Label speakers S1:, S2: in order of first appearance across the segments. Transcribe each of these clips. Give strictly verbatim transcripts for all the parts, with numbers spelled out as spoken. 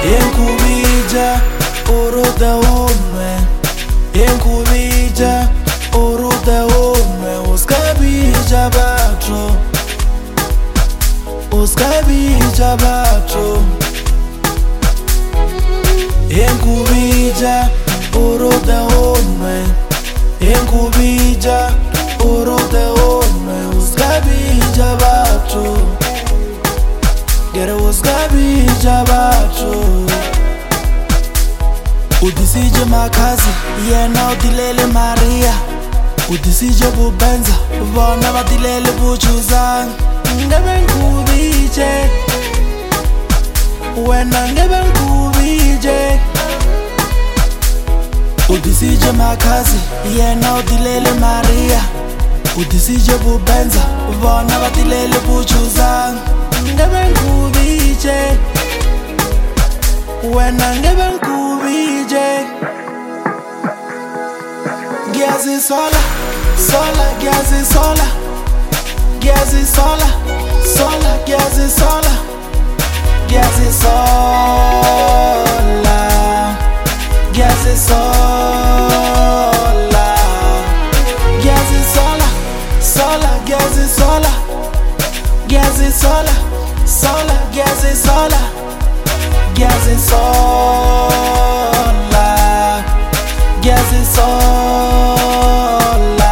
S1: Yenkubija uruda umwe, Yenkubija uruda umwe, uskabija batho, uskabija batho. Yenkubija uruda umwe, Yenkubija uruda umwe, uskabija batho, Gere uskabija batho. Udisije makazi, yena udilele Maria. Udisije bubenza, bona badilele buchuzang. Ngebe nkubije, wena ngebe nkubije. Udisije makazi, yena udilele Maria. Udisije bubenza, bona badilele buchuzang. Ngebe nkubije, wena ngebe nkubije. Giazi sola, sola, Giazi sola, Giazi sola, sola, Giazi sola, Giazi sola, Giazi sola, Giazi sola, sola, Giazi sola, Giazi sola, sola, Giazi sola, Giazi sola, Giazi sola.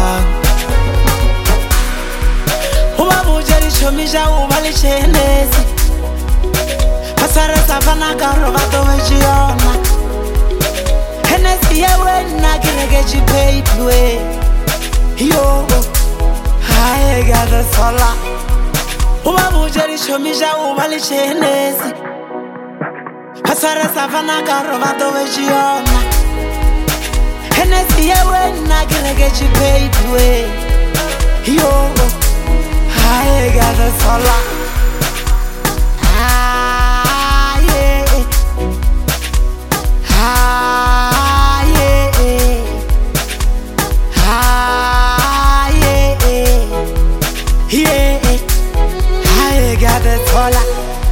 S1: Uma bujari shomija ubali chenezi, pasara savana karo vato vejiona. Henesi yewe na kiregeji peitwe, yo haye gada sola. Uma bujari shomija ubali chenezi, pasara savana karo vato vejiona. Henesi yewe na kiregeji peitwe, yo haye gada sola. Ah yeah, ah yeah, ah yeah, yeah, haye gada sola.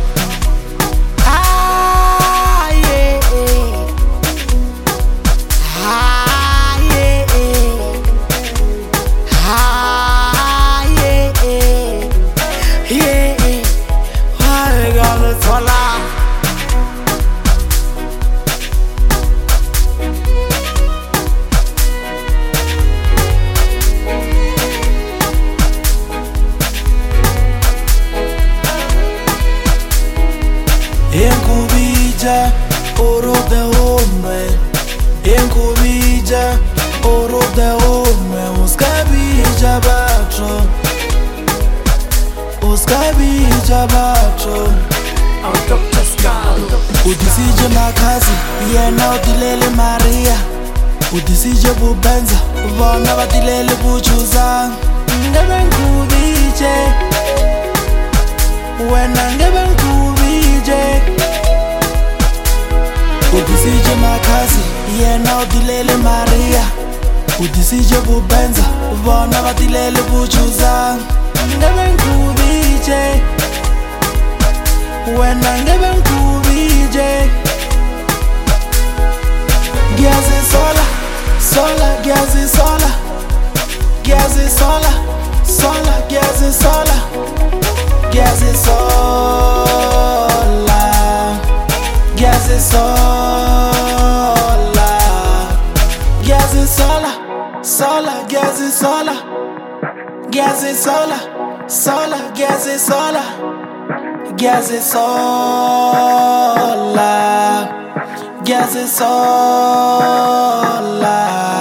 S1: Yenkubija uruda umwe, Yenkubija uruda umwe, uskabija batho, uskabija batho. Udisije makazi, yena udilele Maria. Udisije bubenza, bona badilele buchuzang. Ngebe nkubije, wena ngebe nkubije. Udisije makazi, yena udilele Maria. Udisije bubenza, bona badilele buchuzang. Ngebe nkubije, wena ngebe nkubije. Giazi sola, sola, Giazi sola, Giazi sola, sola, Giazi sola, Giazi sola, Giazi sola, Giazi sola, sola, Giazi sola, Giazi sola, sola, Giazi sola, Giazi sola, Giazi sola.